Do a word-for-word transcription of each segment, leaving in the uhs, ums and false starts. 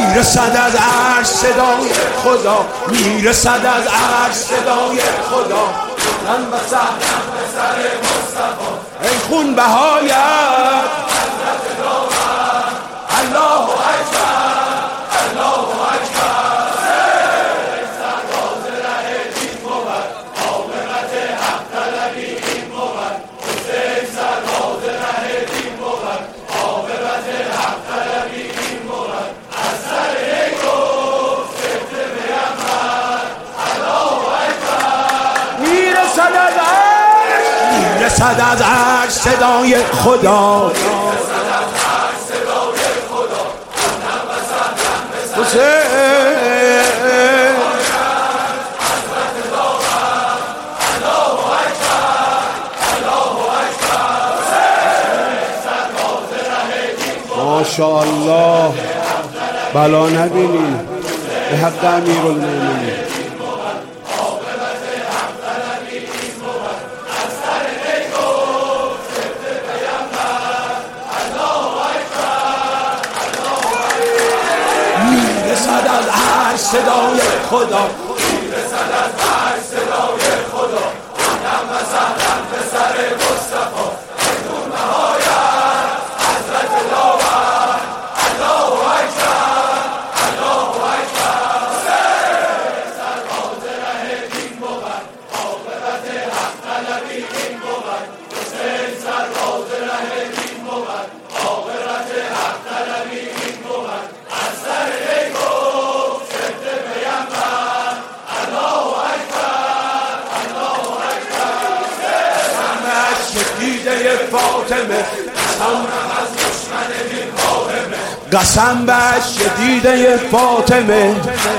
میرسد از عرش صدای خدا، میرسد از عرش صدای خدا. من و سهلن به سر مصطفی، ای خون بهایت الله اکبر، الله اکبر. سرباز ره دین بود، عاقبت حق طلبی این بود. حسین سرباز ره دین بود، عاقبت حق طلبی این بود. از سر گفت سفت پیامبر الله اکبر. میرسد از عرش، میرسد از عرش صدای خدا، ماشاءالله بلا نبینی به حق امیرالمومنین. میرسد از عرش صدای خدا، میرسد از عرش صدای خدا. هم و سهلن به سر مصطفی، بدون نهایت حضرت داور الله اکبر، الله اکبر. سرباز ره دین بود، عاقبت حق طلبی این بود. حسین سرباز ره دین بود، عاقبت حق طلبی این بود. از سر گفت سفت پیامبر الله اکبر، الله اکبر. قسمش دیده فاطمه، قسم از دشمن دین واهمه. قسم بهش دیده فاطمه،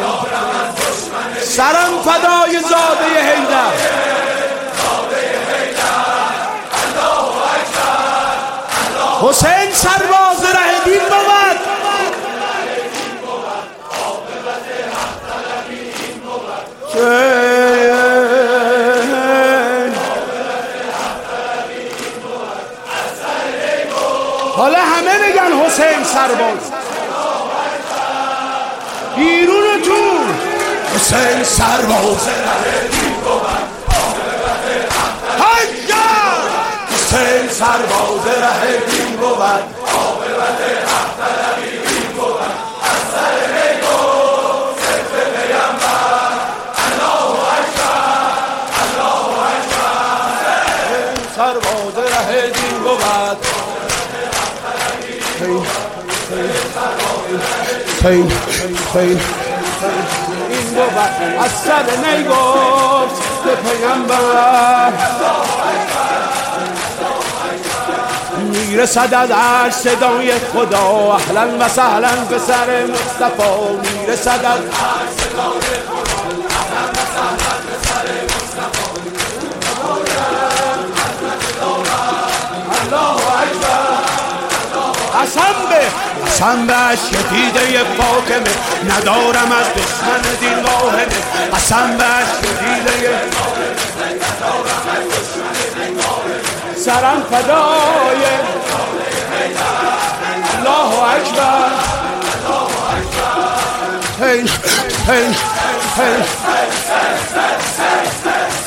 سرم فدای زاده حیدر. حسین سرباز ره دین بود، حالا همه بگن حسین سرباز. بیرون تو حسین سرباز ره دین بود، حسین سرباز ره دین بود، عاقبت حق طلبی این بود. از سر گفت سفت پیامبر الله اکبر، الله اکبر. سرباز ره دین بود، این بود. از سر نگفت به پیامبر. میرسد از عرش صدای خدا، اهلا و سهلا به سر مصطفی. میرسد از عرش صدای خدا، اهلا و سهلا به سر مصطفی. الله اکبر. قسم به قسم بهش دیده فاطمه، ندارم از دشمن دین واهمه. قسم بهش دیده سرم فدای الله اکبر. هی هی هی